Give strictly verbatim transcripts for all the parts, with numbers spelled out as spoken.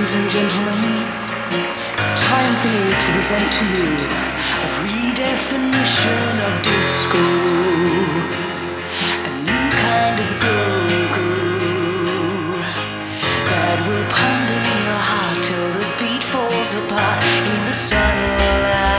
Ladies and gentlemen, it's time for me to present to you a redefinition of disco. A new kind of go-go that will pound in your heart till the beat falls apart in the sunlight.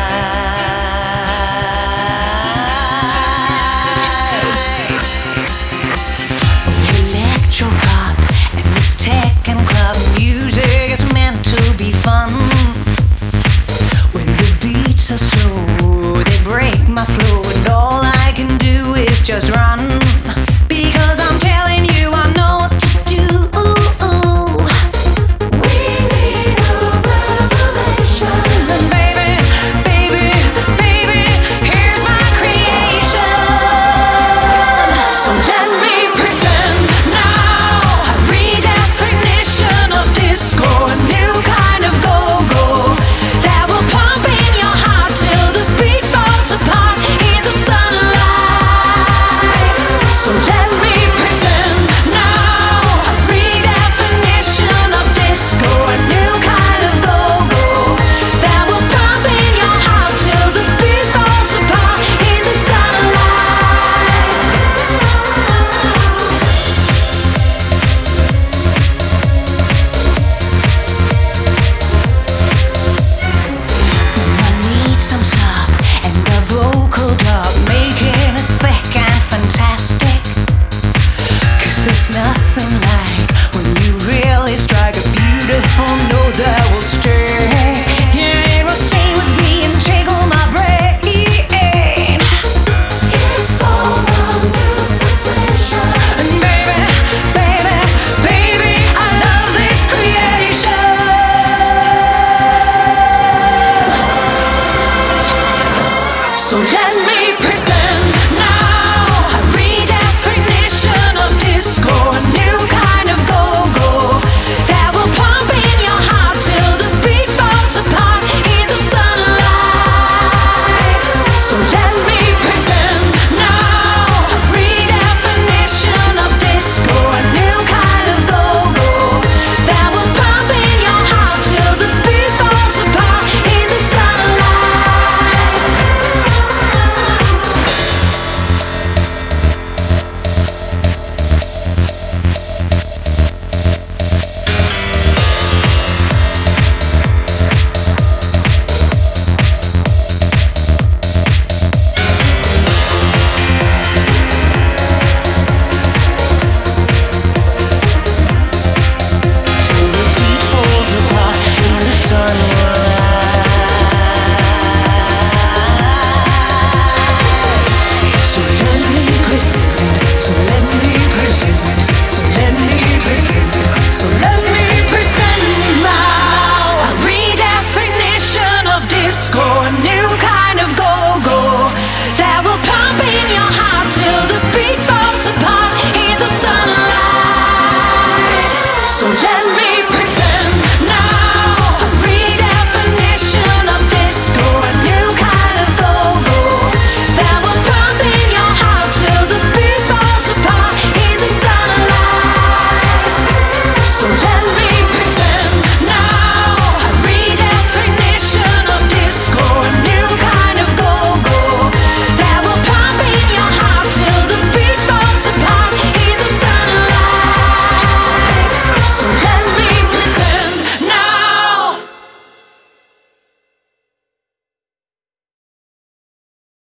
Electro pop and this tech and club music is meant to be fun. When the beats are slow, they break my flow, and all I can do is just run. Because I'm telling you, I know what to do. We need a revelation. And baby, baby, baby, here's my creation. So let me present now a redefinition of disco, a new kind of go-go that will pump in your heart till the beat falls apart in the sunlight. So let me present now a redefinition of disco, a new kind of go-go that will pump in your heart till the beat falls apart in the sunlight. I need some top and a vocal dub, making it thick and fantastic. Cause there's nothing like when you really strike a beautiful note that will stay. Yeah, it will stay with me and jiggle my brain. It's all a new sensation. And baby, baby, baby, I love this creation. So let